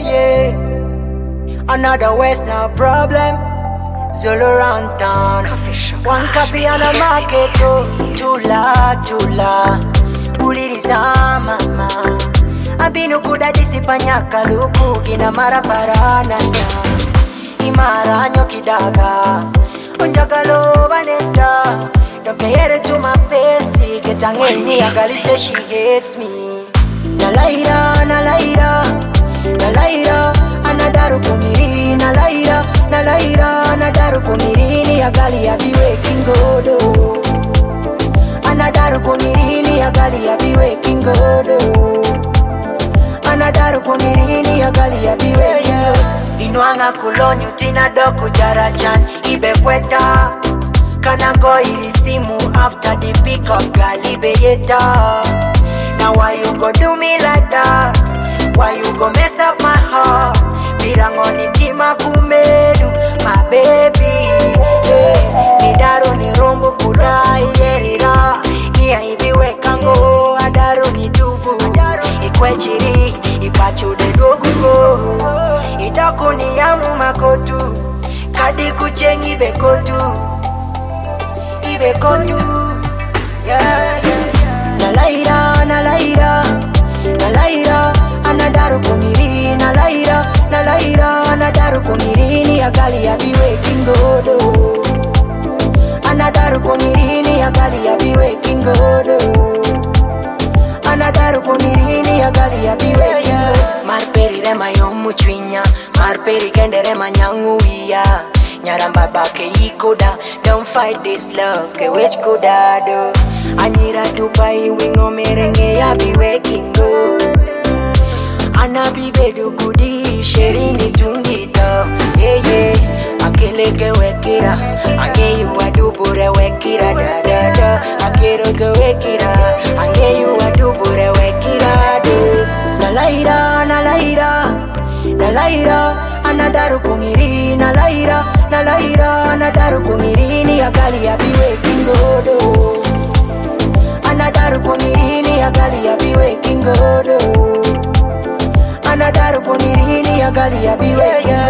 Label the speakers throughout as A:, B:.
A: yeah. Another West now problem. Zulu around town. One copy on the market, oh. Chula uliriza mama abinu kudadisi panyaka luku gina maraparana imara nyokidaga onjagalo baneta dokeyere to my face getangeni agali say she hates me nalaira anadaru kumiri nalaira anadaru kumiri agali abiwe kingodo anadaru kunirini agali ya biwe kingodo anadaru kunirini agali ya biwe inwanga kulonyo tina doku jarachan ibe kweta kanango ilisimu after the pick up galibe yeta. Now why you go do me like that? Why you go mess up my heart? Birangoni tima kumedu my baby, yeah. Nidaru ni rombo kudai yerira niya ibiwe kango adaru ni dubu ikwechiri ipachude dogugo idaku ni yamu makotu kadi kuchengi bekotu yeah. Nalaira anadaru kuniri nalaira anadaru kuniri agali ya biwe kingodo anadaru kuniri agali ya biwe kingodo anadaru kuniri agali ya biwe marperi rema yomu chwinya marperi kendere manyanguia nyaramba bake ikoda don't fight this love ke which koda do anyira dubai wingo merenge ya biwe kingo anabi bedu kudi sherini tungita yeah akeleke wekira angeyu adubure wekira da akeroke wekira angeyu adubure wekira do nalaira anadaru kumiri nalaira anadaru kumiri agali ya biwe kingodo anadaru kumiri agali ya biwe kingodo anadaru kumiri agali ya biwe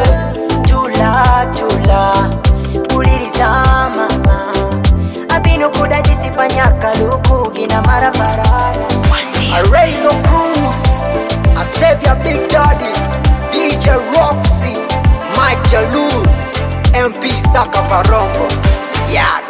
A: chula uliriza mama abinu kudadisi panyaka luku gina maraparana I raise on cruise I save your big daddy DJ Roxy Mike Jalul MP Saka Parombo yeah